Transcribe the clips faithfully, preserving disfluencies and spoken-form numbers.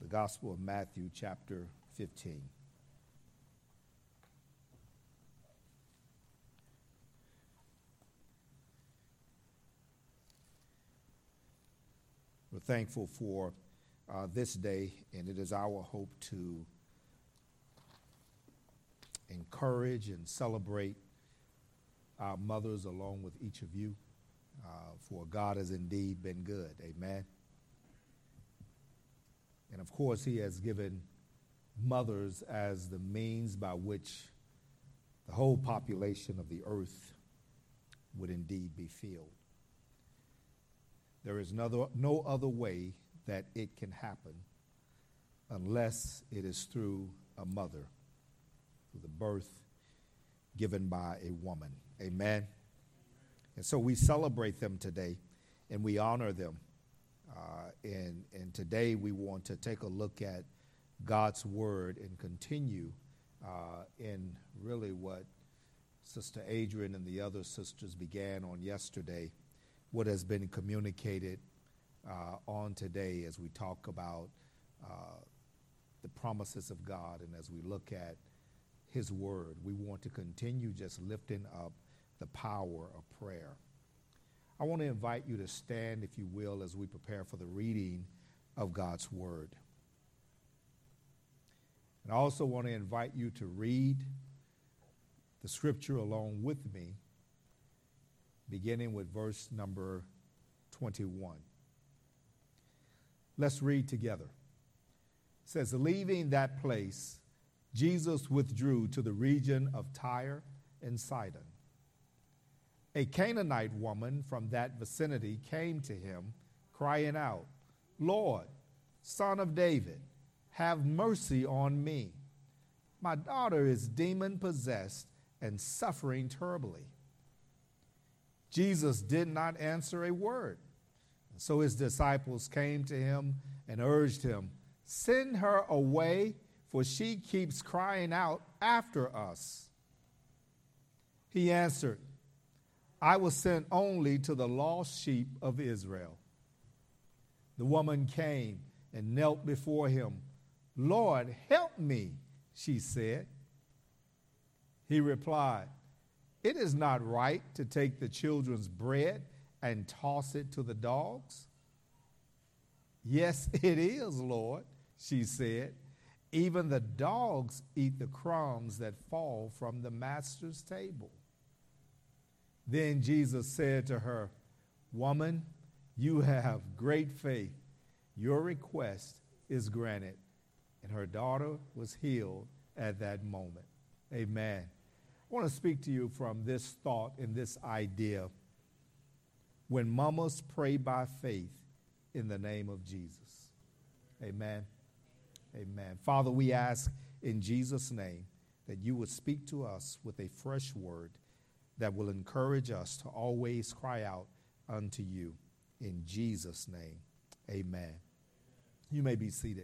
Gospel of Matthew, chapter fifteen. We're thankful for uh, this day, and it is our hope to encourage and celebrate our mothers along with each of you, uh, for God has indeed been good. Amen. And of course, he has given mothers as the means by which the whole population of the earth would indeed be filled. There is no, no other way that it can happen unless it is through a mother, through the birth given by a woman. Amen. And so we celebrate them today and we honor them. Uh, and, and today we want to take a look at God's word and continue uh, in really what Sister Adrian and the other sisters began on yesterday, what has been communicated uh, on today as we talk about uh, the promises of God and as we look at his word. We want to continue just lifting up the power of prayer. I want to invite you to stand, if you will, as we prepare for the reading of God's word. And I also want to invite you to read the scripture along with me, beginning with verse number twenty-one. Let's read together. It says, leaving that place, Jesus withdrew to the region of Tyre and Sidon. A Canaanite woman from that vicinity came to him, crying out, Lord, Son of David, have mercy on me. My daughter is demon-possessed and suffering terribly. Jesus did not answer a word. So his disciples came to him and urged him, send her away, for she keeps crying out after us. He answered, I was sent only to the lost sheep of Israel. The woman came and knelt before him. Lord, help me, she said. He replied, it is not right to take the children's bread and toss it to the dogs. Yes, it is, Lord, she said. Even the dogs eat the crumbs that fall from the master's table. Then Jesus said to her, woman, you have great faith. Your request is granted. And her daughter was healed at that moment. Amen. I want to speak to you from this thought and this idea. When mamas pray by faith in the name of Jesus. Amen. Amen. Father, we ask in Jesus' name that you would speak to us with a fresh word that will encourage us to always cry out unto you. In Jesus' name, amen. You may be seated.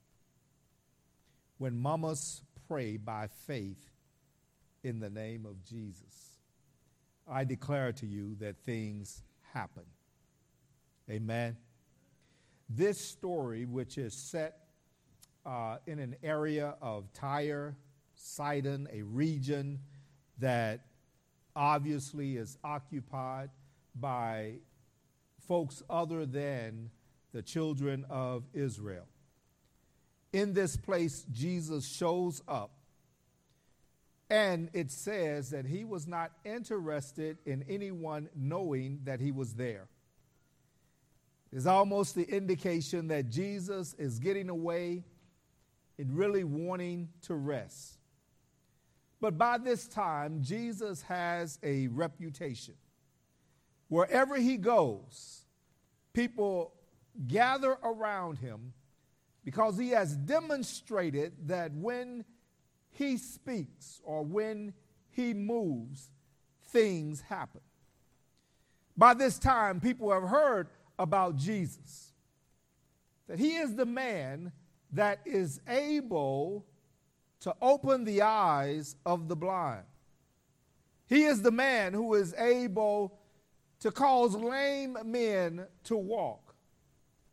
When mamas pray by faith in the name of Jesus, I declare to you that things happen. Amen. This story, which is set uh, in an area of Tyre, Sidon, a region that obviously is occupied by folks other than the children of Israel. In this place, Jesus shows up, and it says that he was not interested in anyone knowing that he was there. It's almost the indication that Jesus is getting away and really wanting to rest. But by this time, Jesus has a reputation. Wherever he goes, people gather around him because he has demonstrated that when he speaks or when he moves, things happen. By this time, people have heard about Jesus, that he is the man that is able to open the eyes of the blind. He is the man who is able to cause lame men to walk.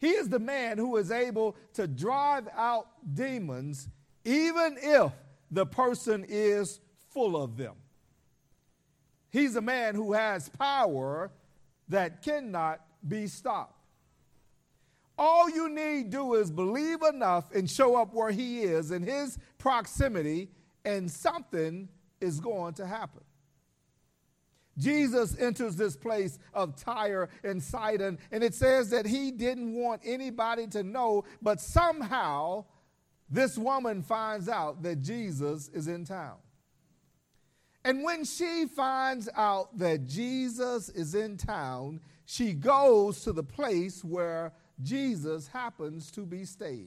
He is the man who is able to drive out demons even if the person is full of them. He's a man who has power that cannot be stopped. All you need to do is believe enough and show up where he is in his proximity, and something is going to happen. Jesus enters this place of Tyre and Sidon, and it says that he didn't want anybody to know, but somehow this woman finds out that Jesus is in town. And when she finds out that Jesus is in town, she goes to the place where Jesus happens to be staying.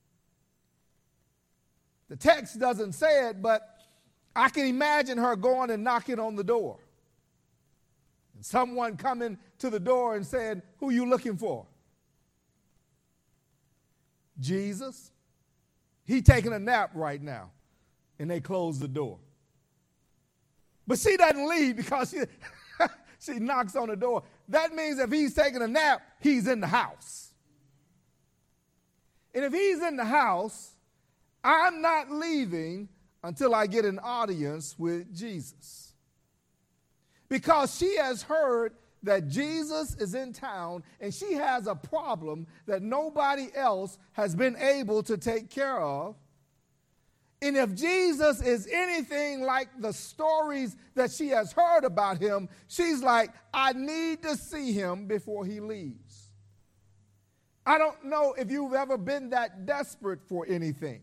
The text doesn't say it, but I can imagine her going and knocking on the door. And someone coming to the door and saying, "Who you looking for?" Jesus. He taking a nap right now. And they close the door. But she doesn't leave because she, she knocks on the door. That means if he's taking a nap, he's in the house. And if he's in the house, I'm not leaving until I get an audience with Jesus. Because she has heard that Jesus is in town, and she has a problem that nobody else has been able to take care of. And if Jesus is anything like the stories that she has heard about him, she's like, I need to see him before he leaves. I don't know if you've ever been that desperate for anything.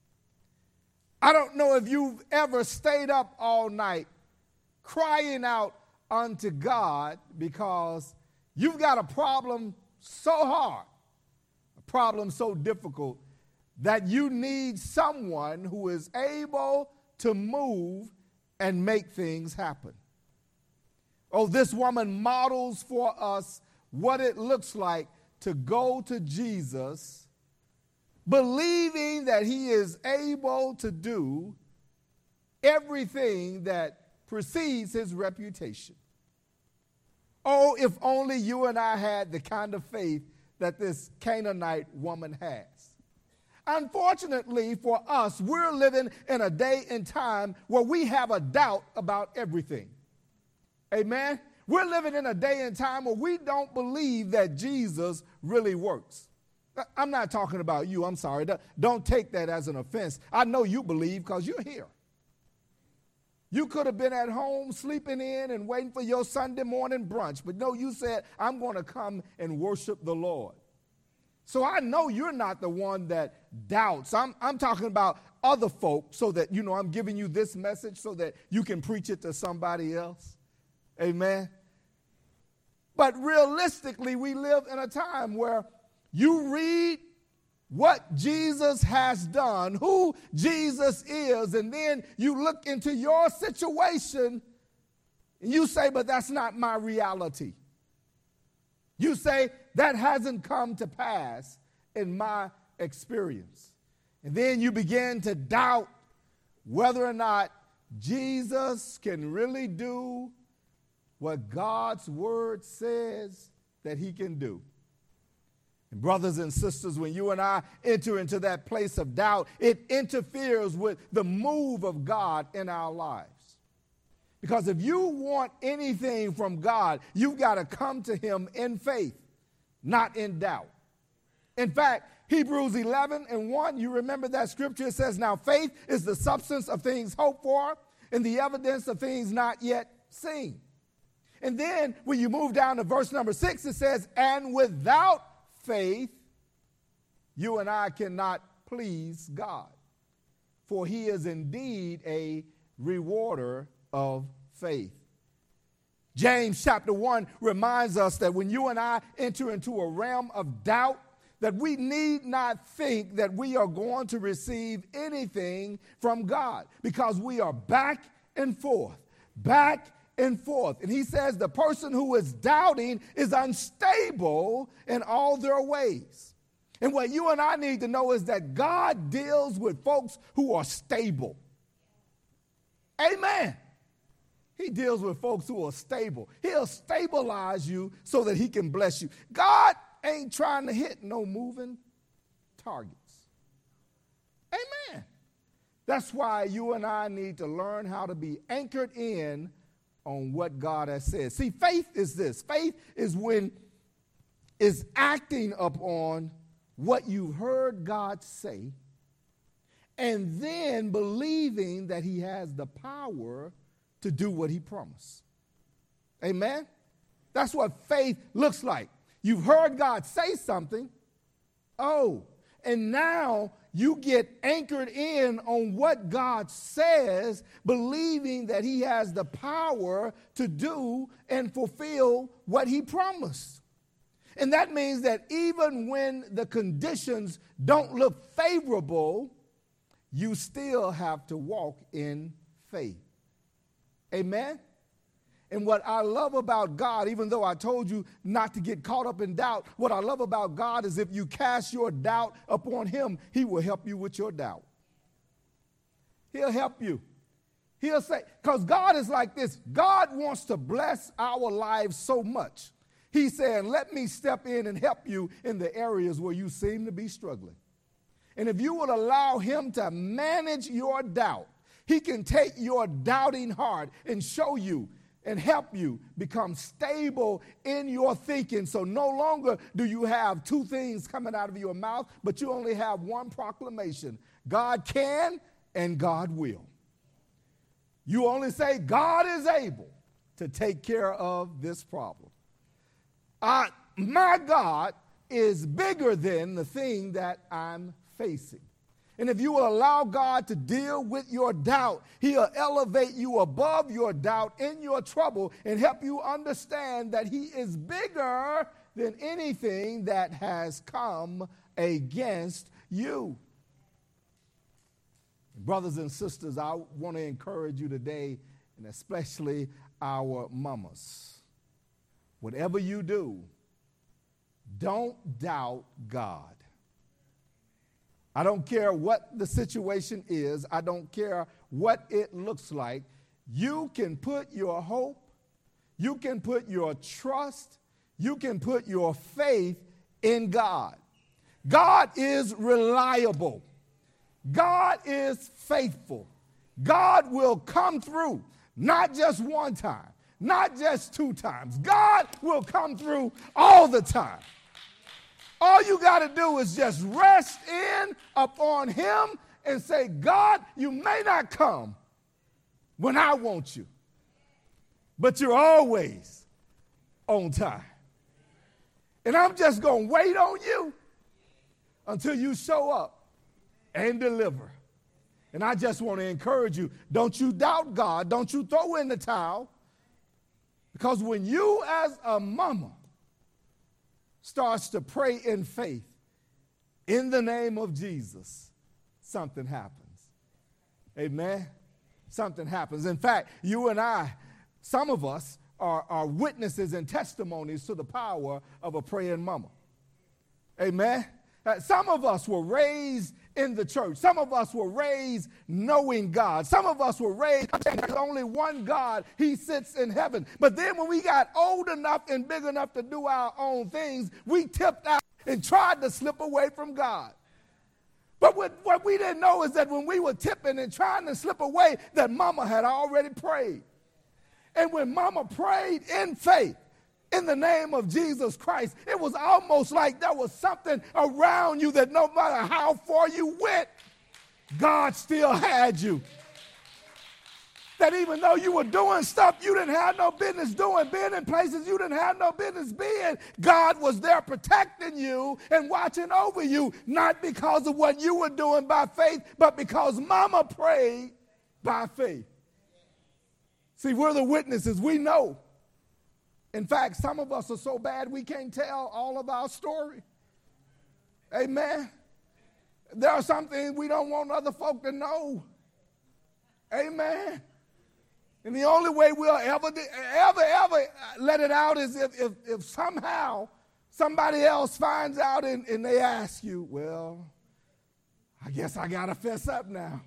I don't know if you've ever stayed up all night crying out unto God because you've got a problem so hard, a problem so difficult, that you need someone who is able to move and make things happen. Oh, this woman models for us what it looks like to go to Jesus, believing that he is able to do everything that precedes his reputation. Oh, if only you and I had the kind of faith that this Canaanite woman has. Unfortunately for us, we're living in a day and time where we have a doubt about everything. Amen? We're living in a day and time where we don't believe that Jesus really works. I'm not talking about you. I'm sorry. Don't take that as an offense. I know you believe because you're here. You could have been at home sleeping in and waiting for your Sunday morning brunch. But no, you said, I'm going to come and worship the Lord. So I know you're not the one that doubts. I'm, I'm talking about other folk so that, you know, I'm giving you this message so that you can preach it to somebody else. Amen. But realistically, we live in a time where you read what Jesus has done, who Jesus is, and then you look into your situation and you say, but that's not my reality. You say, that hasn't come to pass in my experience. And then you begin to doubt whether or not Jesus can really do what God's word says that he can do. And brothers and sisters, when you and I enter into that place of doubt, it interferes with the move of God in our lives. Because if you want anything from God, you've got to come to him in faith, not in doubt. In fact, Hebrews eleven and one, you remember that scripture, it says, now faith is the substance of things hoped for and the evidence of things not yet seen. And then when you move down to verse number six, it says, and without faith, you and I cannot please God, for he is indeed a rewarder of faith. James chapter one reminds us that when you and I enter into a realm of doubt, that we need not think that we are going to receive anything from God, because we are back and forth, back and forth. And he says the person who is doubting is unstable in all their ways. And what you and I need to know is that God deals with folks who are stable. Amen. He deals with folks who are stable. He'll stabilize you so that he can bless you. God ain't trying to hit no moving targets. Amen. That's why you and I need to learn how to be anchored in on what God has said. See, faith is this. Faith is when is acting upon what you've heard God say and then believing that he has the power to do what he promised. Amen? That's what faith looks like. You've heard God say something. Oh, and now you get anchored in on what God says, believing that he has the power to do and fulfill what he promised. And that means that even when the conditions don't look favorable, you still have to walk in faith. Amen? And what I love about God, even though I told you not to get caught up in doubt, what I love about God is if you cast your doubt upon him, he will help you with your doubt. He'll help you. He'll say, because God is like this. God wants to bless our lives so much. He's saying, let me step in and help you in the areas where you seem to be struggling. And if you would allow him to manage your doubt, he can take your doubting heart and show you and help you become stable in your thinking. So no longer do you have two things coming out of your mouth, but you only have one proclamation. God can and God will. You only say, God is able to take care of this problem. Uh, my God is bigger than the thing that I'm facing. And if you will allow God to deal with your doubt, he'll elevate you above your doubt in your trouble and help you understand that he is bigger than anything that has come against you. Brothers and sisters, I want to encourage you today, and especially our mamas. Whatever you do, don't doubt God. I don't care what the situation is. I don't care what it looks like. You can put your hope, you can put your trust, you can put your faith in God. God is reliable. God is faithful. God will come through, not just one time, not just two times. God will come through all the time. All you got to do is just rest in upon him and say, God, you may not come when I want you, but you're always on time. And I'm just going to wait on you until you show up and deliver. And I just want to encourage you, don't you doubt God. Don't you throw in the towel. Because when you as a mama starts to pray in faith, in the name of Jesus, something happens. Amen? Something happens. In fact, you and I, some of us, are, are witnesses and testimonies to the power of a praying mama. Amen? Uh, some of us were raised in the church. Some of us were raised knowing God. Some of us were raised there's only one God. He sits in heaven. But then when we got old enough and big enough to do our own things, we tipped out and tried to slip away from God. But what, what we didn't know is that when we were tipping and trying to slip away, that mama had already prayed. And when mama prayed in faith, in the name of Jesus Christ, it was almost like there was something around you that no matter how far you went, God still had you. That even though you were doing stuff you didn't have no business doing, being in places you didn't have no business being, God was there protecting you and watching over you, not because of what you were doing by faith, but because mama prayed by faith. See, we're the witnesses. We know. In fact, some of us are so bad we can't tell all of our story. Amen. There are some things we don't want other folk to know. Amen. And the only way we'll ever, ever, ever let it out is if, if, if somehow somebody else finds out and, and they ask you, well, I guess I got to fess up now.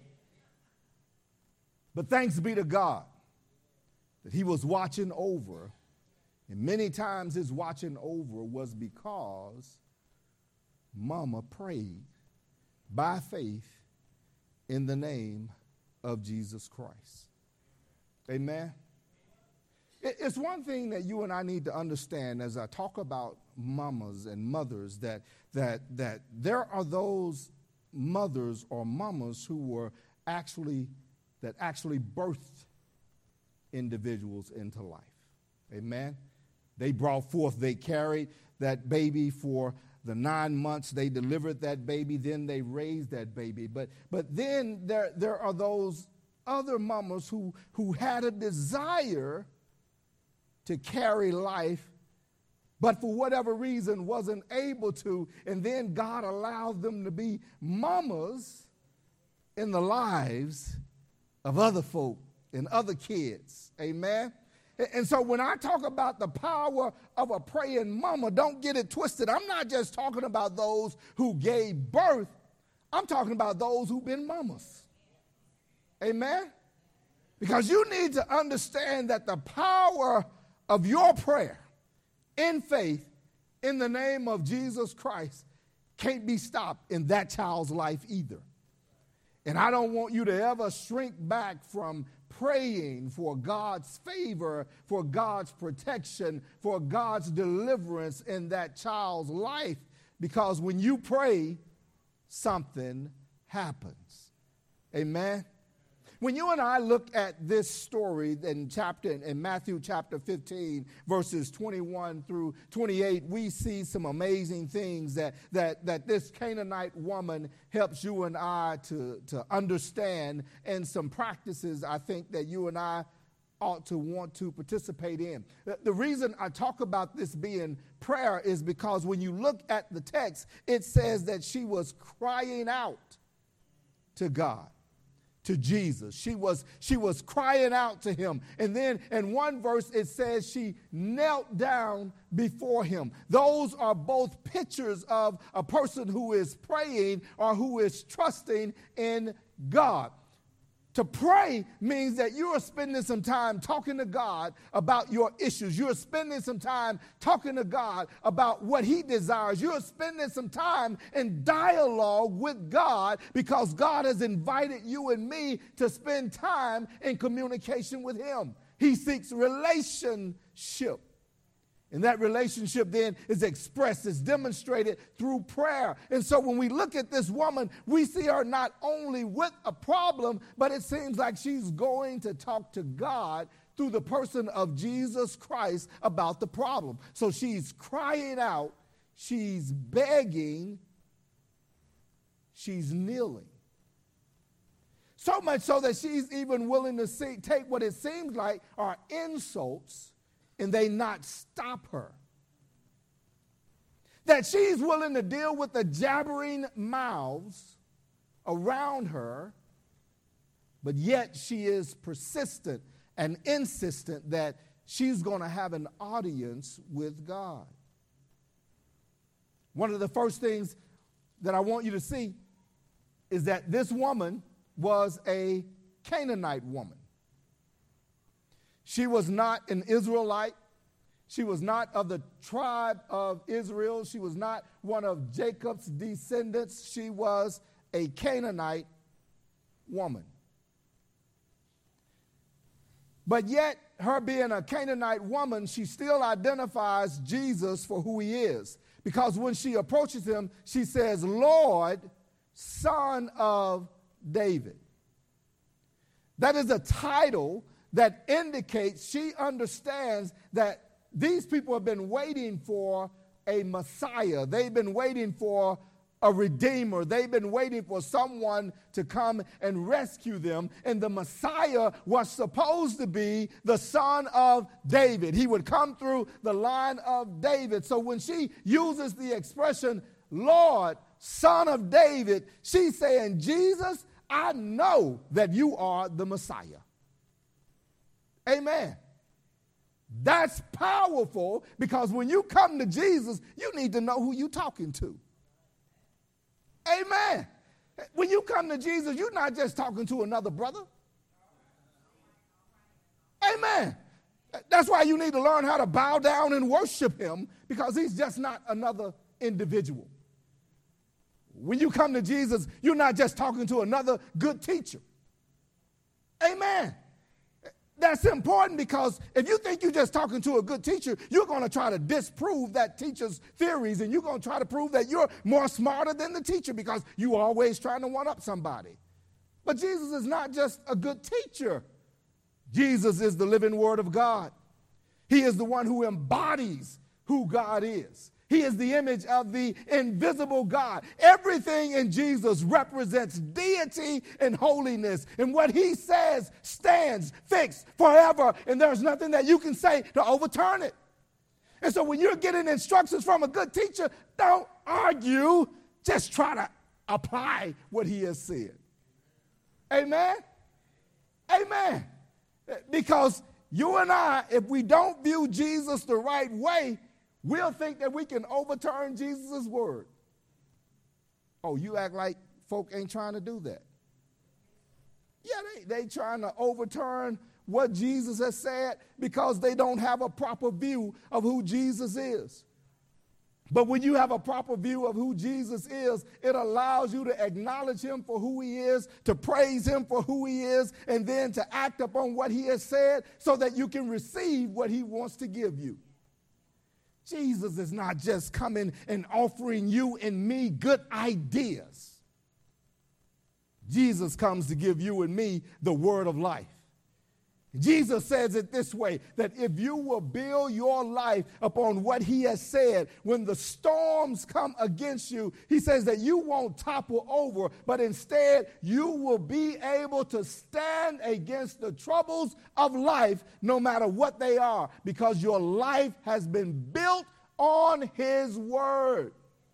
But thanks be to God that he was watching over And many times his watching over was because mama prayed by faith in the name of Jesus Christ. Amen. It's one thing that you and I need to understand as I talk about mamas and mothers, that that that there are those mothers or mamas who were actually that actually birthed individuals into life. Amen. They brought forth, they carried that baby for the nine months, they delivered that baby, then they raised that baby. But but then there, there are those other mamas who, who had a desire to carry life, but for whatever reason wasn't able to, and then God allowed them to be mamas in the lives of other folk and other kids. Amen. And so when I talk about the power of a praying mama, don't get it twisted. I'm not just talking about those who gave birth. I'm talking about those who've been mamas. Amen? Because you need to understand that the power of your prayer in faith in the name of Jesus Christ can't be stopped in that child's life either. And I don't want you to ever shrink back from praying for God's favor, for God's protection, for God's deliverance in that child's life, because when you pray, something happens. Amen. When you and I look at this story in chapter in Matthew chapter fifteen, verses twenty-one through twenty-eight, we see some amazing things that that that this Canaanite woman helps you and I to, to understand, and some practices I think that you and I ought to want to participate in. The, the reason I talk about this being prayer is because when you look at the text, it says that she was crying out to God, to Jesus. She was, she was crying out to him. And then in one verse it says she knelt down before him. Those are both pictures of a person who is praying or who is trusting in God. To pray means that you are spending some time talking to God about your issues. You're spending some time talking to God about what he desires. You're spending some time in dialogue with God because God has invited you and me to spend time in communication with him. He seeks relationship. And that relationship then is expressed, is demonstrated through prayer. And so when we look at this woman, we see her not only with a problem, but it seems like she's going to talk to God through the person of Jesus Christ about the problem. So she's crying out, she's begging, she's kneeling. So much so that she's even willing to see, take what it seems like are insults, and they not stop her. That she's willing to deal with the jabbering mouths around her, but yet she is persistent and insistent that she's going to have an audience with God. One of the first things that I want you to see is that this woman was a Canaanite woman. She was not an Israelite. She was not of the tribe of Israel. She was not one of Jacob's descendants. She was a Canaanite woman. But yet, her being a Canaanite woman, she still identifies Jesus for who he is. Because when she approaches him, she says, "Lord, Son of David." That is a title that indicates she understands that these people have been waiting for a Messiah. They've been waiting for a Redeemer. They've been waiting for someone to come and rescue them. And the Messiah was supposed to be the Son of David. He would come through the line of David. So when she uses the expression, "Lord, Son of David," she's saying, "Jesus, I know that you are the Messiah." Amen. That's powerful, because when you come to Jesus, you need to know who you're talking to. Amen. When you come to Jesus, you're not just talking to another brother. Amen. That's why you need to learn how to bow down and worship him, because he's just not another individual. When you come to Jesus, you're not just talking to another good teacher. Amen. That's important, because if you think you're just talking to a good teacher, you're going to try to disprove that teacher's theories, and you're going to try to prove that you're more smarter than the teacher because you're always trying to one-up somebody. But Jesus is not just a good teacher. Jesus is the living word of God. He is the one who embodies who God is. He is the image of the invisible God. Everything in Jesus represents deity and holiness. And what he says stands fixed forever. And there's nothing that you can say to overturn it. And so when you're getting instructions from a good teacher, don't argue. Just try to apply what he has said. Amen? Amen. Because you and I, if we don't view Jesus the right way, we'll think that we can overturn Jesus' word. Oh, you act like folk ain't trying to do that. Yeah, they, they trying to overturn what Jesus has said because they don't have a proper view of who Jesus is. But when you have a proper view of who Jesus is, it allows you to acknowledge him for who he is, to praise him for who he is, and then to act upon what he has said so that you can receive what he wants to give you. Jesus is not just coming and offering you and me good ideas. Jesus comes to give you and me the word of life. Jesus says it this way, that if you will build your life upon what he has said, when the storms come against you, he says that you won't topple over, but instead you will be able to stand against the troubles of life no matter what they are, because your life has been built on his word.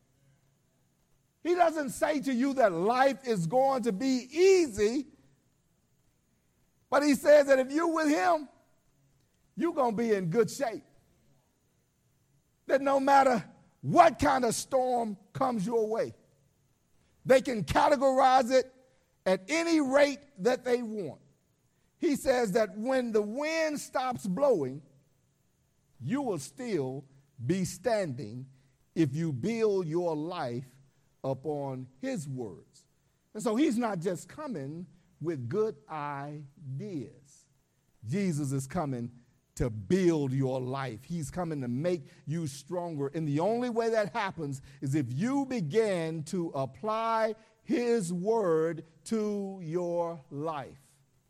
He doesn't say to you that life is going to be easy, but he says that if you're with him, you're going to be in good shape. That no matter what kind of storm comes your way, they can categorize it at any rate that they want. He says that when the wind stops blowing, you will still be standing if you build your life upon his words. And so he's not just coming with good ideas. Jesus is coming to build your life. He's coming to make you stronger. And the only way that happens is if you begin to apply his word to your life.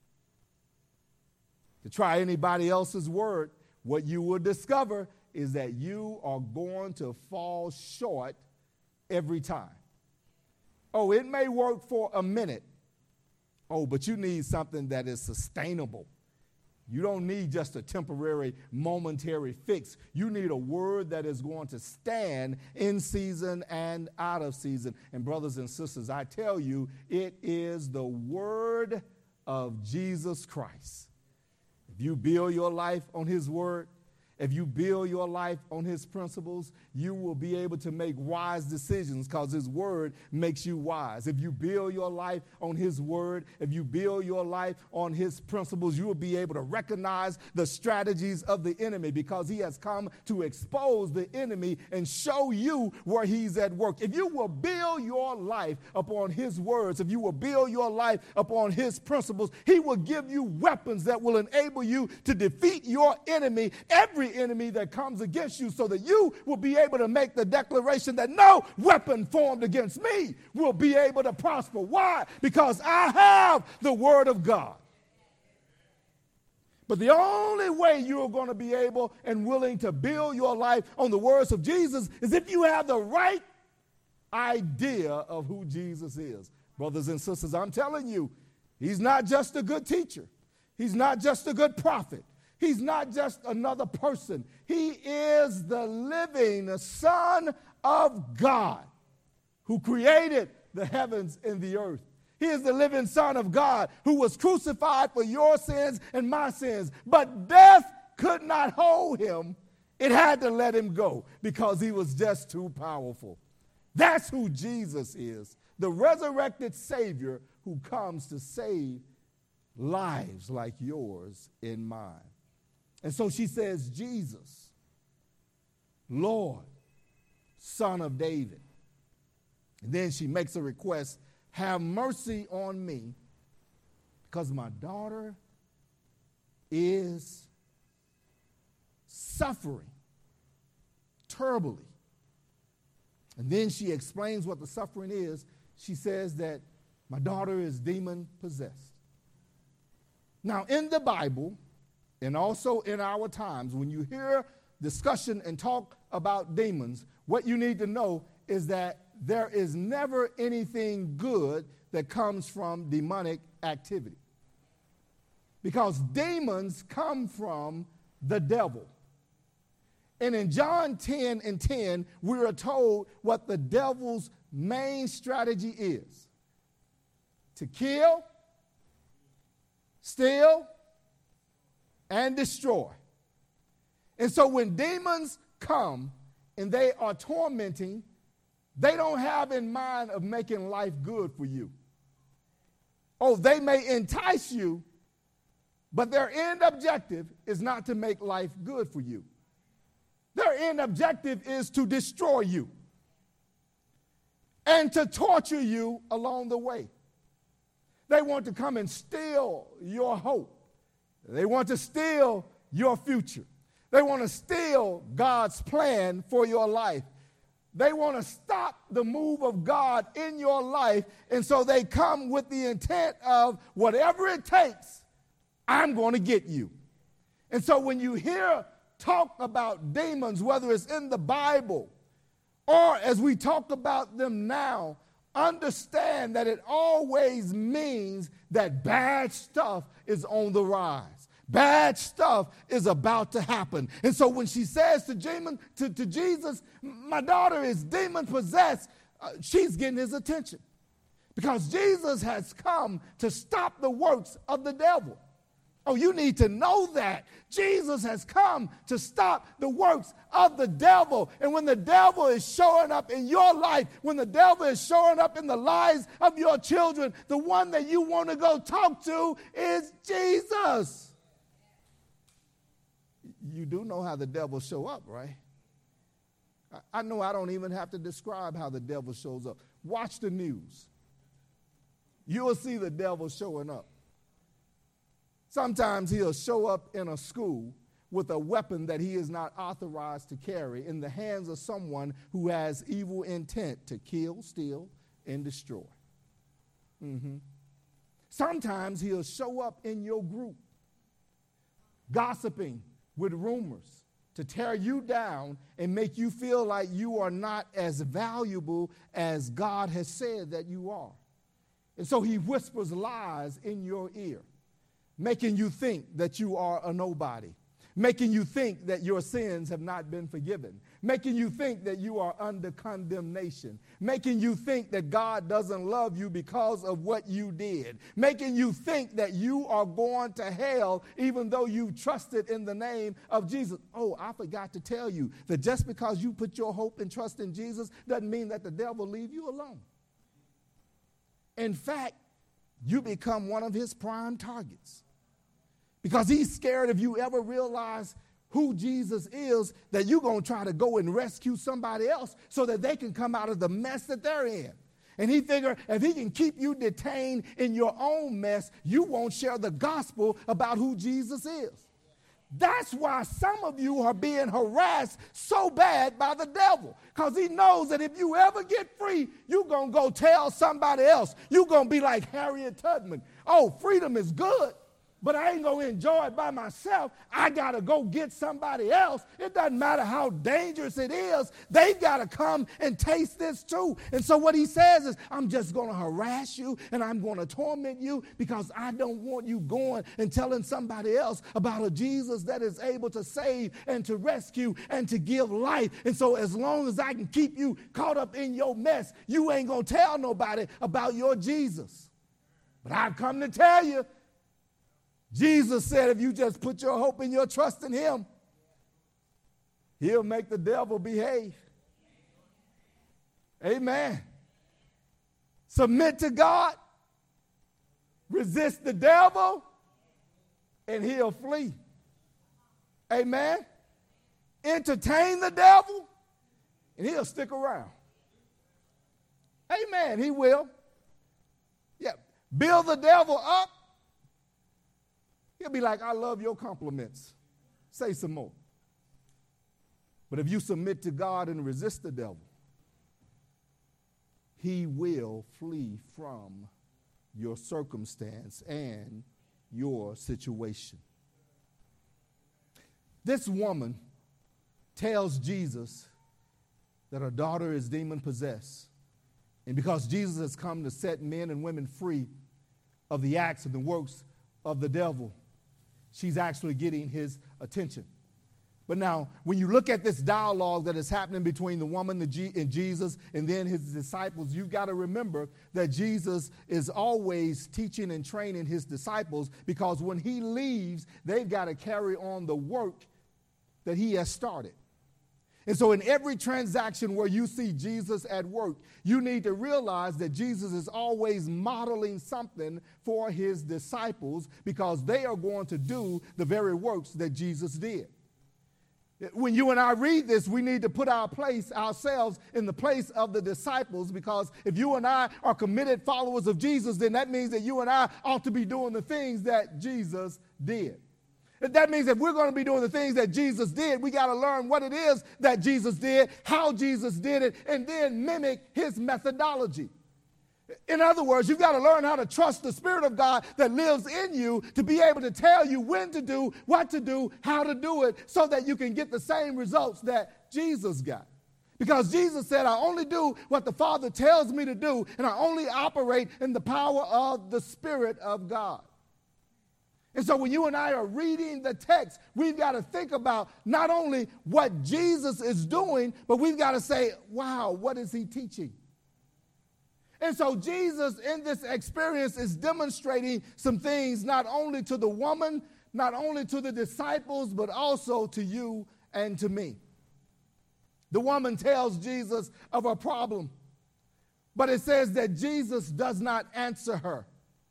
To try anybody else's word, what you will discover is that you are going to fall short every time. Oh, it may work for a minute. Oh, but you need something that is sustainable. You don't need just a temporary, momentary fix. You need a word that is going to stand in season and out of season. And brothers and sisters, I tell you, it is the word of Jesus Christ. If you build your life on his word, if you build your life on his principles, you will be able to make wise decisions because his word makes you wise. If you build your life on his word, if you build your life on his principles, you will be able to recognize the strategies of the enemy because he has come to expose the enemy and show you where he's at work. If you will build your life upon his words, if you will build your life upon his principles, he will give you weapons that will enable you to defeat your enemy, every enemy that comes against you, so that you will be able to make the declaration that no weapon formed against me will be able to prosper. Why? Because I have the word of God. But the only way you're going to be able and willing to build your life on the words of Jesus is if you have the right idea of who Jesus is. Brothers and sisters, I'm telling you, he's not just a good teacher. He's not just a good prophet. He's not just another person. He is the living Son of God who created the heavens and the earth. He is the living Son of God who was crucified for your sins and my sins. But death could not hold him. It had to let him go because he was just too powerful. That's who Jesus is, the resurrected Savior who comes to save lives like yours and mine. And so she says, Jesus, Lord, Son of David. And then she makes a request, have mercy on me because my daughter is suffering terribly. And then she explains what the suffering is. She says that my daughter is demon possessed. Now, in the Bible, and also in our times, when you hear discussion and talk about demons, what you need to know is that there is never anything good that comes from demonic activity. Because demons come from the devil. And in John ten and ten, we are told what the devil's main strategy is: to kill, steal, and destroy. And so when demons come and they are tormenting, they don't have in mind of making life good for you. Oh, they may entice you, but their end objective is not to make life good for you. Their end objective is to destroy you and to torture you along the way. They want to come and steal your hope. They want to steal your future. They want to steal God's plan for your life. They want to stop the move of God in your life, and so they come with the intent of whatever it takes, I'm going to get you. And so when you hear talk about demons, whether it's in the Bible or as we talk about them now, understand that it always means that bad stuff is on the rise. Bad stuff is about to happen. And so when she says to, demon, to, to Jesus, my daughter is demon possessed, uh, she's getting his attention. Because Jesus has come to stop the works of the devil. Oh, you need to know that. Jesus has come to stop the works of the devil. And when the devil is showing up in your life, when the devil is showing up in the lives of your children, the one that you want to go talk to is Jesus. You do know how the devil show up, right? I know I don't even have to describe how the devil shows up. Watch the news. You'll see the devil showing up. Sometimes he'll show up in a school with a weapon that he is not authorized to carry in the hands of someone who has evil intent to kill, steal, and destroy. Mm-hmm. Sometimes he'll show up in your group, gossiping with rumors to tear you down and make you feel like you are not as valuable as God has said that you are. And so he whispers lies in your ear, making you think that you are a nobody, making you think that your sins have not been forgiven, making you think that you are under condemnation, making you think that God doesn't love you because of what you did, making you think that you are going to hell even though you trusted in the name of Jesus. Oh, I forgot to tell you that just because you put your hope and trust in Jesus doesn't mean that the devil leave you alone. In fact, you become one of his prime targets. Because he's scared if you ever realize who Jesus is, that you're going to try to go and rescue somebody else so that they can come out of the mess that they're in. And he figured if he can keep you detained in your own mess, you won't share the gospel about who Jesus is. That's why some of you are being harassed so bad by the devil, because he knows that if you ever get free, you're going to go tell somebody else. You're going to be like Harriet Tubman. Oh, freedom is good, but I ain't going to enjoy it by myself. I got to go get somebody else. It doesn't matter how dangerous it is. They've got to come and taste this too. And so what he says is, I'm just going to harass you and I'm going to torment you because I don't want you going and telling somebody else about a Jesus that is able to save and to rescue and to give life. And so as long as I can keep you caught up in your mess, you ain't going to tell nobody about your Jesus. But I've come to tell you, Jesus said if you just put your hope and your trust in him, he'll make the devil behave. Amen. Submit to God, resist the devil, and he'll flee. Amen. Entertain the devil, and he'll stick around. Amen. He will. Yeah. Build the devil up. He'll be like, I love your compliments. Say some more. But if you submit to God and resist the devil, he will flee from your circumstance and your situation. This woman tells Jesus that her daughter is demon-possessed. And because Jesus has come to set men and women free of the acts and the works of the devil, she's actually getting his attention. But now, when you look at this dialogue that is happening between the woman and Jesus and then his disciples, you've got to remember that Jesus is always teaching and training his disciples, because when he leaves, they've got to carry on the work that he has started. And so in every transaction where you see Jesus at work, you need to realize that Jesus is always modeling something for his disciples, because they are going to do the very works that Jesus did. When you and I read this, we need to put our place, ourselves in the place of the disciples, because if you and I are committed followers of Jesus, then that means that you and I ought to be doing the things that Jesus did. That means that we're going to be doing the things that Jesus did, we got to learn what it is that Jesus did, how Jesus did it, and then mimic his methodology. In other words, you've got to learn how to trust the Spirit of God that lives in you to be able to tell you when to do, what to do, how to do it, so that you can get the same results that Jesus got. Because Jesus said, I only do what the Father tells me to do, and I only operate in the power of the Spirit of God. And so when you and I are reading the text, we've got to think about not only what Jesus is doing, but we've got to say, wow, what is he teaching? And so Jesus in this experience is demonstrating some things not only to the woman, not only to the disciples, but also to you and to me. The woman tells Jesus of her problem, but it says that Jesus does not answer her.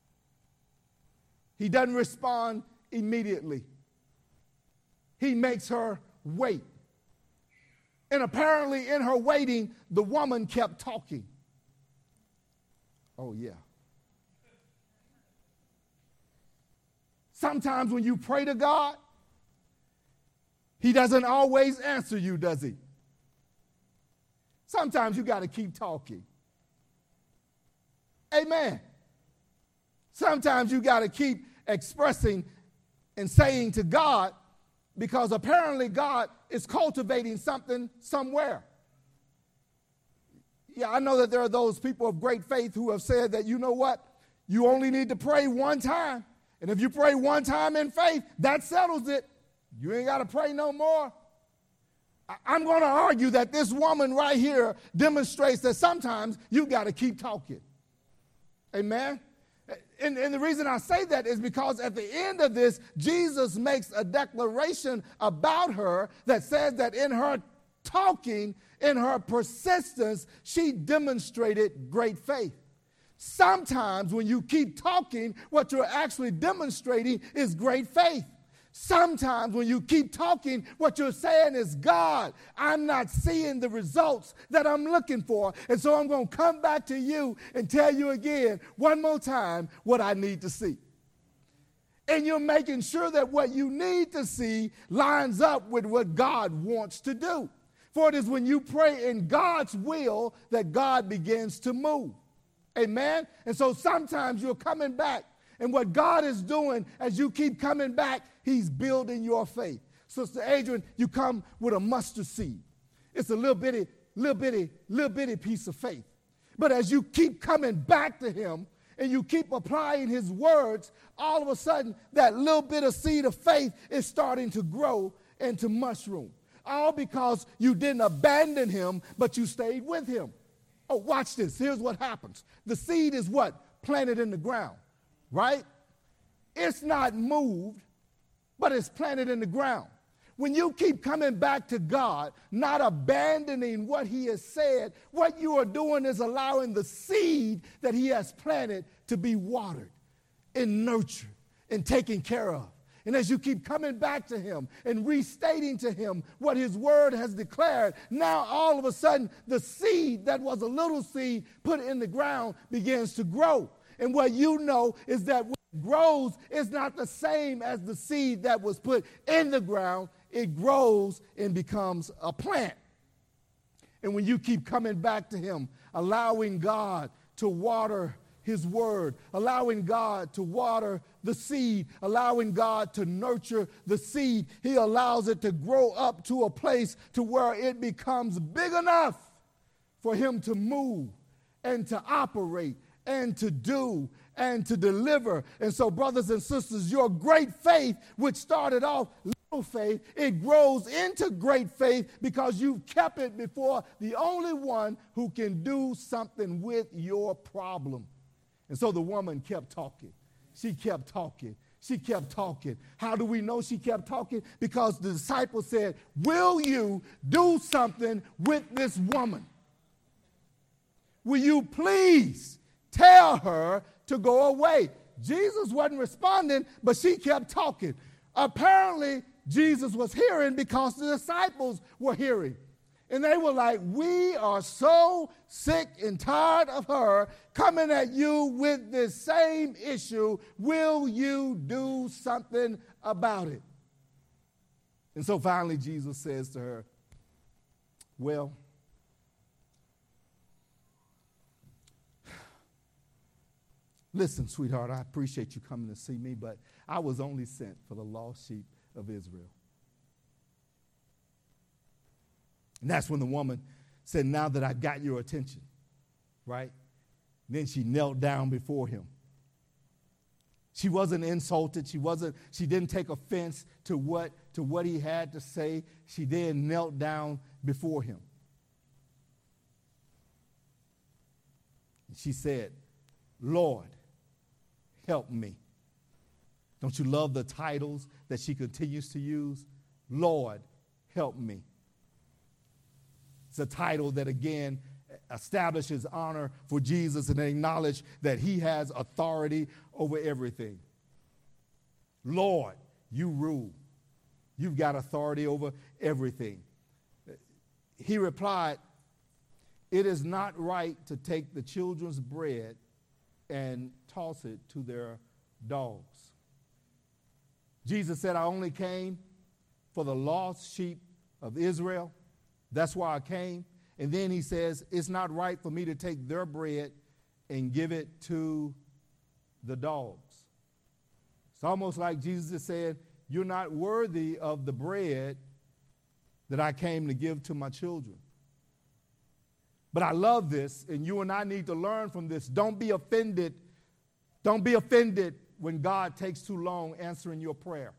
He doesn't respond immediately. He makes her wait. And apparently in her waiting, the woman kept talking. Oh, yeah. Sometimes when you pray to God, he doesn't always answer you, does he? Sometimes you got to keep talking. Amen. Sometimes you got to keep expressing and saying to God, because apparently God is cultivating something somewhere. Yeah, I know that there are those people of great faith who have said that, you know what, you only need to pray one time. And if you pray one time in faith, that settles it. You ain't got to pray no more. I'm going to argue that this woman right here demonstrates that sometimes you got to keep talking. Amen? And, and the reason I say that is because at the end of this, Jesus makes a declaration about her that says that in her talking, in her persistence, she demonstrated great faith. Sometimes when you keep talking, what you're actually demonstrating is great faith. Sometimes when you keep talking, what you're saying is, God, I'm not seeing the results that I'm looking for, and so I'm going to come back to you and tell you again, one more time, what I need to see. And you're making sure that what you need to see lines up with what God wants to do. For it is when you pray in God's will that God begins to move. Amen? And so sometimes you're coming back, and what God is doing as you keep coming back, he's building your faith. Sister Adrian, you come with a mustard seed. It's a little bitty, little bitty, little bitty piece of faith. But as you keep coming back to him and you keep applying his words, all of a sudden that little bit of seed of faith is starting to grow into mushroom. All because you didn't abandon him, but you stayed with him. Oh, watch this. Here's what happens. The seed is what? Planted in the ground, right? It's not moved, but it's planted in the ground. When you keep coming back to God, not abandoning what he has said, what you are doing is allowing the seed that he has planted to be watered and nurtured and taken care of. And as you keep coming back to him and restating to him what his word has declared, now all of a sudden the seed that was a little seed put in the ground begins to grow. And what you know is that when it grows, it's not the same as the seed that was put in the ground. It grows and becomes a plant. And when you keep coming back to him, allowing God to water his word, allowing God to water the seed, allowing God to nurture the seed, he allows it to grow up to a place to where it becomes big enough for him to move and to operate and to do and to deliver. And so, brothers and sisters, your great faith, which started off little faith, it grows into great faith because you've kept it before the only one who can do something with your problem. And so the woman kept talking. She kept talking. She kept talking. How do we know she kept talking? Because the disciples said, will you do something with this woman? Will you please tell her to go away? Jesus wasn't responding, but she kept talking. Apparently, Jesus was hearing because the disciples were hearing. And they were like, we are so sick and tired of her coming at you with this same issue. Will you do something about it? And so finally Jesus says to her, well, listen, sweetheart, I appreciate you coming to see me, but I was only sent for the lost sheep of Israel. And that's when the woman said, now that I got your attention, right? Then she knelt down before him. She wasn't insulted. She wasn't, she didn't take offense to what, to what he had to say. She then knelt down before him. And she said, Lord, help me. Don't you love the titles that she continues to use? Lord, help me. It's a title that, again, establishes honor for Jesus and acknowledge that he has authority over everything. Lord, you rule. You've got authority over everything. He replied, it is not right to take the children's bread and toss it to their dogs. Jesus said, I only came for the lost sheep of Israel. That's why I came. And then he says, it's not right for me to take their bread and give it to the dogs. It's almost like Jesus said, you're not worthy of the bread that I came to give to my children. But I love this, and you and I need to learn from this. Don't be offended. Don't be offended when God takes too long answering your prayer.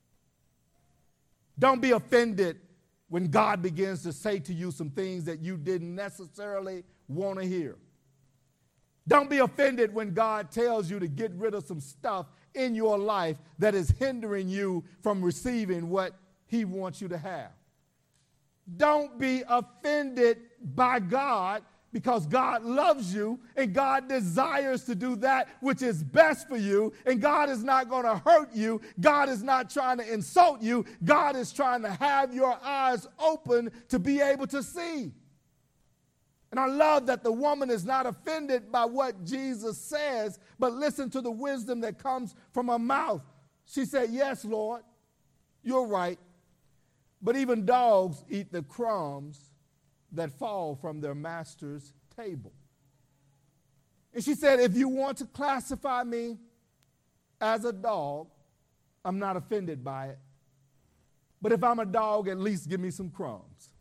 Don't be offended when God begins to say to you some things that you didn't necessarily want to hear. Don't be offended when God tells you to get rid of some stuff in your life that is hindering you from receiving what he wants you to have. Don't be offended by God, because God loves you and God desires to do that which is best for you, and God is not going to hurt you. God is not trying to insult you. God is trying to have your eyes open to be able to see. And I love that the woman is not offended by what Jesus says, but listen to the wisdom that comes from her mouth. She said, yes, Lord, you're right. But even dogs eat the crumbs that fall from their master's table. And she said, if you want to classify me as a dog, I'm not offended by it. But if I'm a dog, at least give me some crumbs.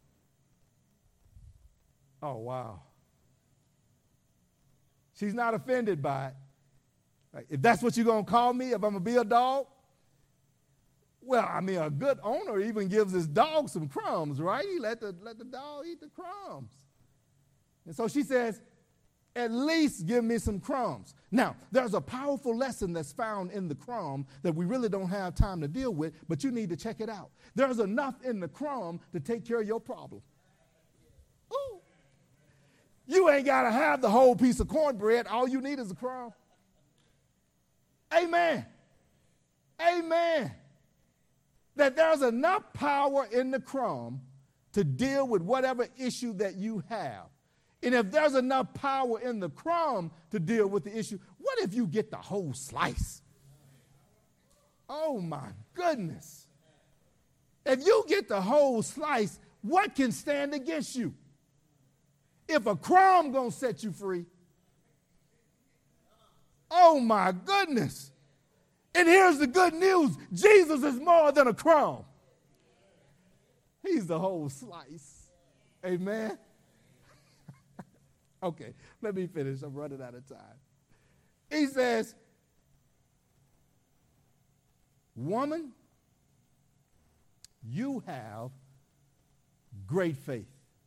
Oh, wow. She's not offended by it. Like, if that's what you're going to call me, if I'm going to be a dog, well, I mean, a good owner even gives his dog some crumbs, right? He let the, let the dog eat the crumbs. And so she says, at least give me some crumbs. Now, there's a powerful lesson that's found in the crumb that we really don't have time to deal with, but you need to check it out. There's enough in the crumb to take care of your problem. Ooh. You ain't got to have the whole piece of cornbread. All you need is a crumb. Amen. Amen. that there's enough power in the crumb to deal with whatever issue that you have. And if there's enough power in the crumb to deal with the issue, what if you get the whole slice? Oh my goodness. If you get the whole slice, what can stand against you? If a crumb gonna set you free, oh my goodness. And here's the good news. Jesus is more than a crumb. He's the whole slice. Amen. Okay, let me finish. I'm running out of time. He says, woman, you have great faith.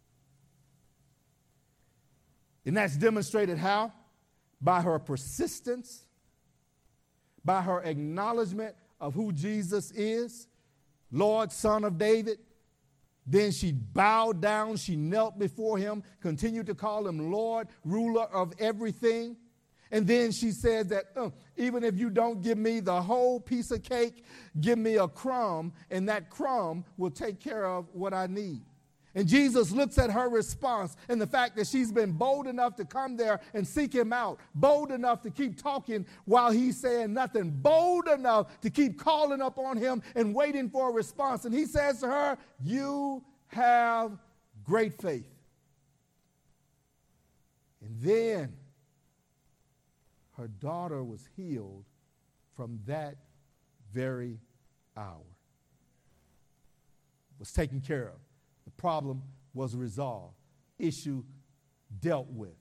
And that's demonstrated how? By her persistence, by her acknowledgement of who Jesus is, Lord, Son of David. Then she bowed down, she knelt before him, continued to call him Lord, ruler of everything. And then she said that uh, even if you don't give me the whole piece of cake, give me a crumb, and that crumb will take care of what I need. And Jesus looks at her response and the fact that she's been bold enough to come there and seek him out, bold enough to keep talking while he's saying nothing, bold enough to keep calling up on him and waiting for a response. And he says to her, you have great faith. And then her daughter was healed from that very hour. Was taken care of. The problem was resolved. Issue dealt with.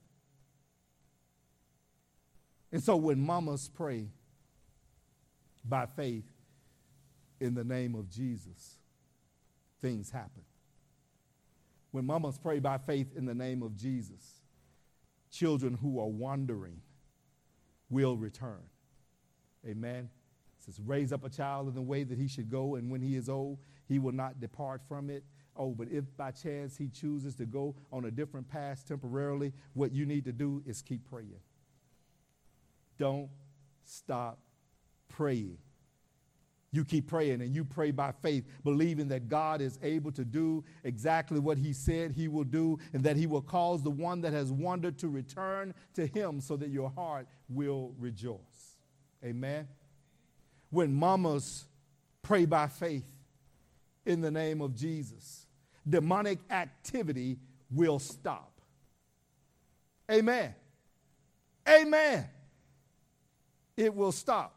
And so when mamas pray by faith in the name of Jesus, things happen. When mamas pray by faith in the name of Jesus, children who are wandering will return. Amen. It says, raise up a child in the way that he should go, and when he is old, he will not depart from it. Oh, but if by chance he chooses to go on a different path temporarily, what you need to do is keep praying. Don't stop praying. You keep praying, and you pray by faith, believing that God is able to do exactly what he said he will do, and that he will cause the one that has wandered to return to him so that your heart will rejoice. Amen. When mamas pray by faith in the name of Jesus, demonic activity will stop. Amen. Amen. It will stop.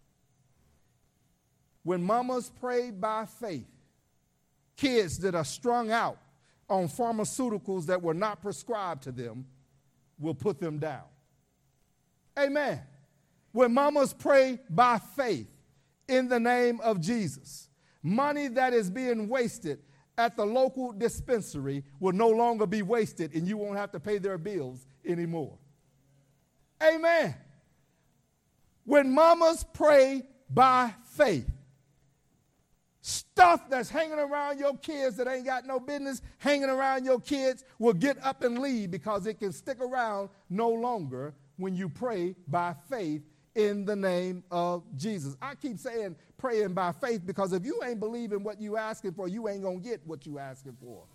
When mamas pray by faith, kids that are strung out on pharmaceuticals that were not prescribed to them will put them down. Amen. When mamas pray by faith in the name of Jesus, money that is being wasted at the local dispensary will no longer be wasted, and you won't have to pay their bills anymore. Amen. When mamas pray by faith, stuff that's hanging around your kids that ain't got no business hanging around your kids will get up and leave because it can stick around no longer when you pray by faith in the name of Jesus. I keep saying praying by faith because if you ain't believing what you asking for, you ain't going to get what you asking for.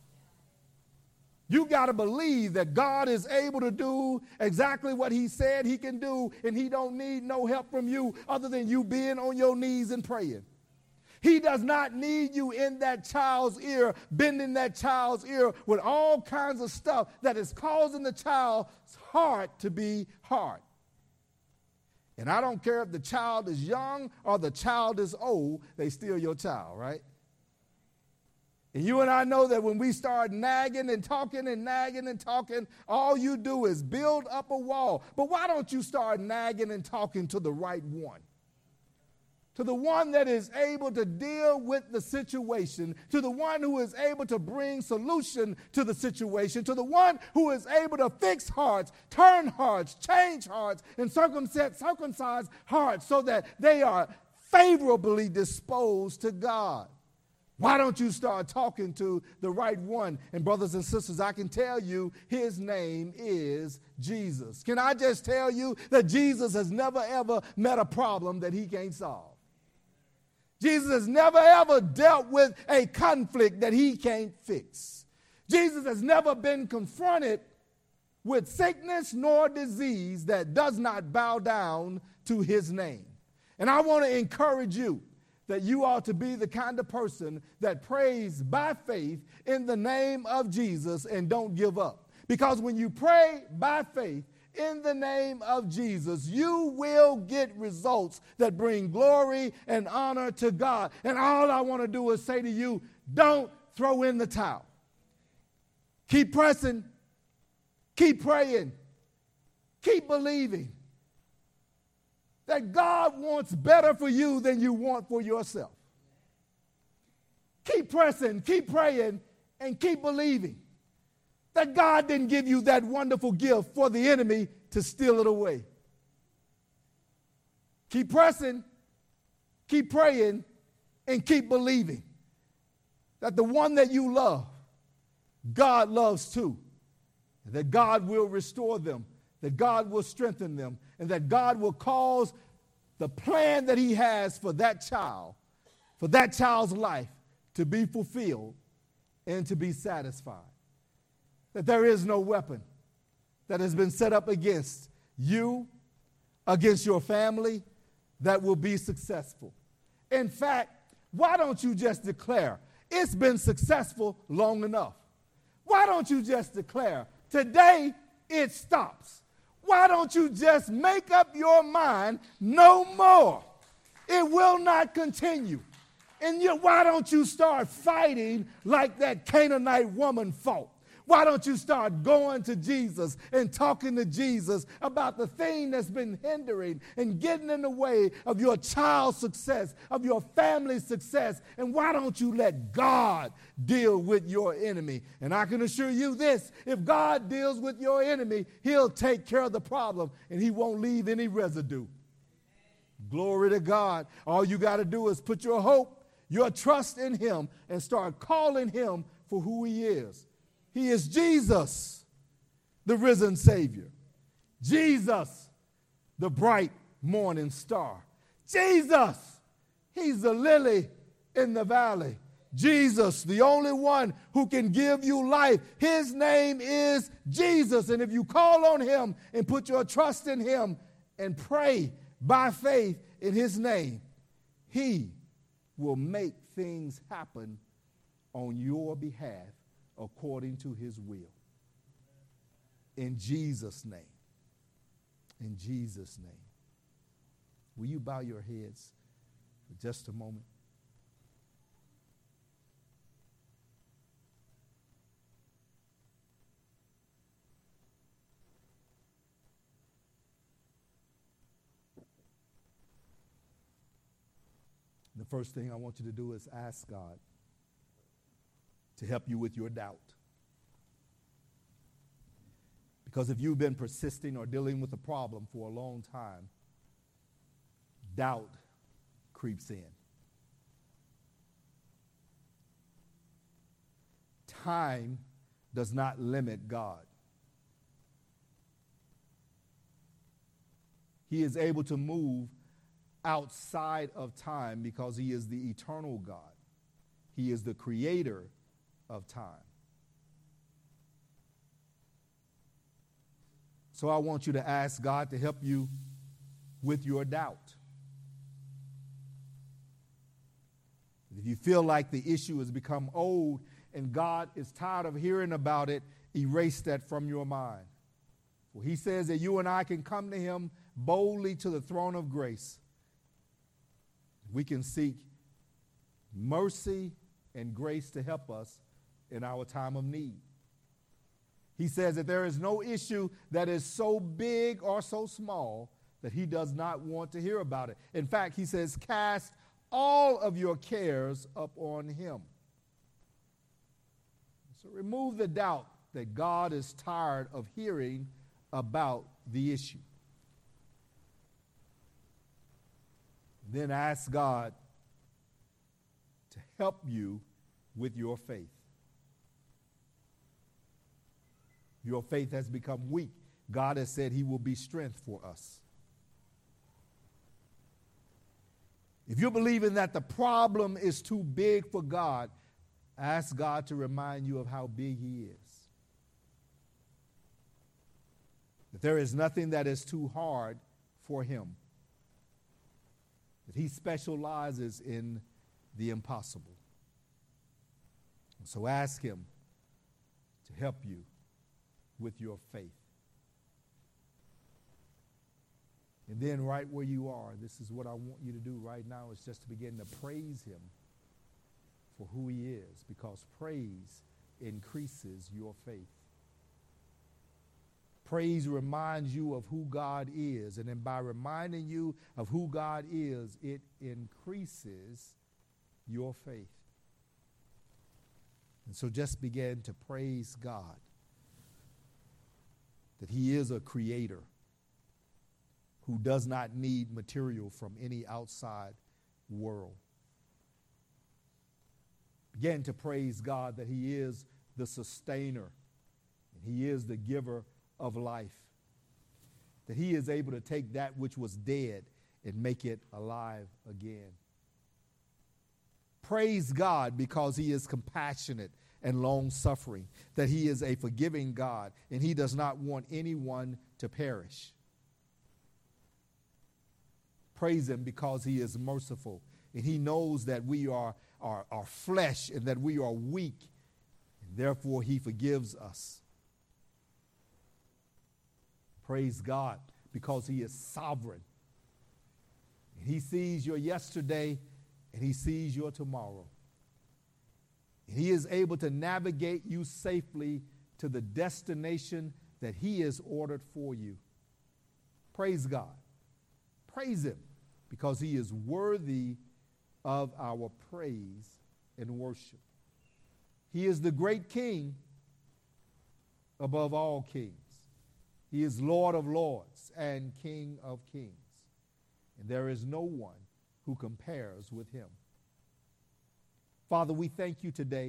You got to believe that God is able to do exactly what he said he can do, and he don't need no help from you other than you being on your knees and praying. He does not need you in that child's ear, bending that child's ear with all kinds of stuff that is causing the child's heart to be hard. And I don't care if the child is young or the child is old, they still your child, right? And you and I know that when we start nagging and talking and nagging and talking, all you do is build up a wall. But why don't you start nagging and talking to the right one? To the one that is able to deal with the situation, to the one who is able to bring solution to the situation, to the one who is able to fix hearts, turn hearts, change hearts, and circumcise, circumcise hearts so that they are favorably disposed to God. Why don't you start talking to the right one? And brothers and sisters, I can tell you his name is Jesus. Can I just tell you that Jesus has never ever met a problem that he can't solve? Jesus has never ever dealt with a conflict that he can't fix. Jesus has never been confronted with sickness nor disease that does not bow down to his name. And I want to encourage you that you ought to be the kind of person that prays by faith in the name of Jesus and don't give up. Because when you pray by faith in the name of Jesus, you will get results that bring glory and honor to God. And all I want to do is say to you, don't throw in the towel. Keep pressing. Keep praying. Keep believing that God wants better for you than you want for yourself. Keep pressing, keep praying, and keep believing that God didn't give you that wonderful gift for the enemy to steal it away. Keep pressing, keep praying, and keep believing that the one that you love, God loves too. That God will restore them, that God will strengthen them, and that God will cause the plan that he has for that child, for that child's life, to be fulfilled and to be satisfied. That there is no weapon that has been set up against you, against your family, that will be successful. In fact, why don't you just declare, it's been successful long enough? Why don't you just declare, today it stops? Why don't you just make up your mind, no more? It will not continue. And you, why don't you start fighting like that Canaanite woman fought? Why don't you start going to Jesus and talking to Jesus about the thing that's been hindering and getting in the way of your child's success, of your family's success? And why don't you let God deal with your enemy? And I can assure you this, if God deals with your enemy, he'll take care of the problem and he won't leave any residue. Glory to God. All you got to do is put your hope, your trust in him, and start calling him for who he is. He is Jesus, the risen Savior. Jesus, the bright morning star. Jesus, he's the lily in the valley. Jesus, the only one who can give you life. His name is Jesus. And if you call on him and put your trust in him and pray by faith in his name, he will make things happen on your behalf according to his will. In Jesus' name. In Jesus' name. Will you bow your heads for just a moment? The first thing I want you to do is ask God to help you with your doubt. Because if you've been persisting or dealing with a problem for a long time, doubt creeps in. Time does not limit God. He is able to move outside of time because he is the eternal God. He is the creator of time. So I want you to ask God to help you with your doubt. If you feel like the issue has become old and God is tired of hearing about it, erase that from your mind. Well, he says that you and I can come to him boldly to the throne of grace. We can seek mercy and grace to help us in our time of need. He says that there is no issue that is so big or so small that he does not want to hear about it. In fact, he says, cast all of your cares up on him. So remove the doubt that God is tired of hearing about the issue. Then ask God to help you with your faith. Your faith has become weak. God has said he will be strength for us. If you're believing that the problem is too big for God, ask God to remind you of how big he is. That there is nothing that is too hard for him. That he specializes in the impossible. And so ask him to help you with your faith. And then right where you are, this is what I want you to do right now, is just to begin to praise him for who he is, because praise increases your faith. Praise reminds you of who God is, and then by reminding you of who God is, it increases your faith. And so just begin to praise God that he is a creator who does not need material from any outside world. Begin to praise God that he is the sustainer, and he is the giver of life, that he is able to take that which was dead and make it alive again. Praise God because he is compassionate and long-suffering, that he is a forgiving God, and he does not want anyone to perish. Praise him because he is merciful, and he knows that we are, are, are flesh and that we are weak, and therefore he forgives us. Praise God because he is sovereign. And he sees your yesterday and he sees your tomorrow. And he is able to navigate you safely to the destination that he has ordered for you. Praise God. Praise him because he is worthy of our praise and worship. He is the great King above all kings. He is Lord of lords and King of kings. And there is no one who compares with him. Father, we thank you today.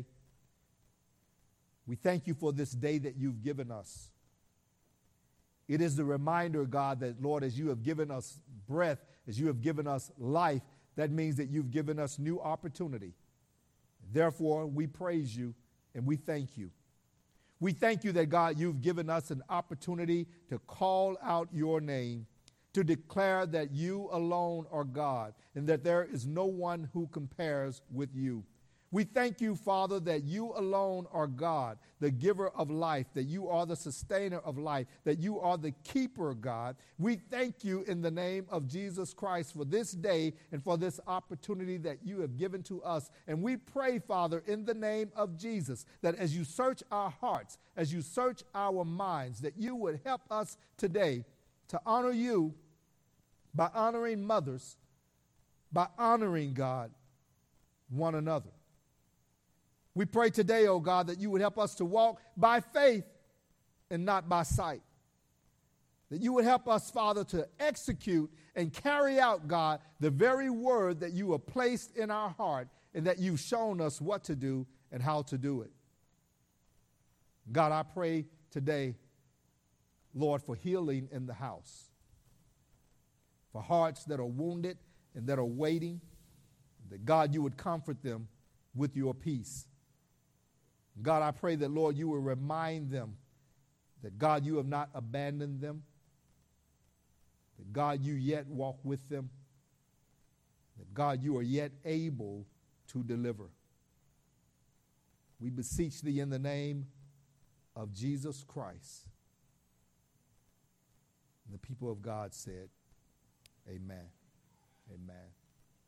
We thank you for this day that you've given us. It is the reminder, God, that, Lord, as you have given us breath, as you have given us life, that means that you've given us new opportunity. Therefore, we praise you and we thank you. We thank you that, God, you've given us an opportunity to call out your name, to declare that you alone are God and that there is no one who compares with you. We thank you, Father, that you alone are God, the giver of life, that you are the sustainer of life, that you are the keeper, God. We thank you in the name of Jesus Christ for this day and for this opportunity that you have given to us. And we pray, Father, in the name of Jesus, that as you search our hearts, as you search our minds, that you would help us today to honor you by honoring mothers, by honoring, God, one another. We pray today, oh God, that you would help us to walk by faith and not by sight. That you would help us, Father, to execute and carry out, God, the very word that you have placed in our heart and that you've shown us what to do and how to do it. God, I pray today, Lord, for healing in the house, for hearts that are wounded and that are waiting, that, God, you would comfort them with your peace. God, I pray that, Lord, you will remind them that, God, you have not abandoned them, that, God, you yet walk with them, that, God, you are yet able to deliver. We beseech thee in the name of Jesus Christ. And the people of God said, amen.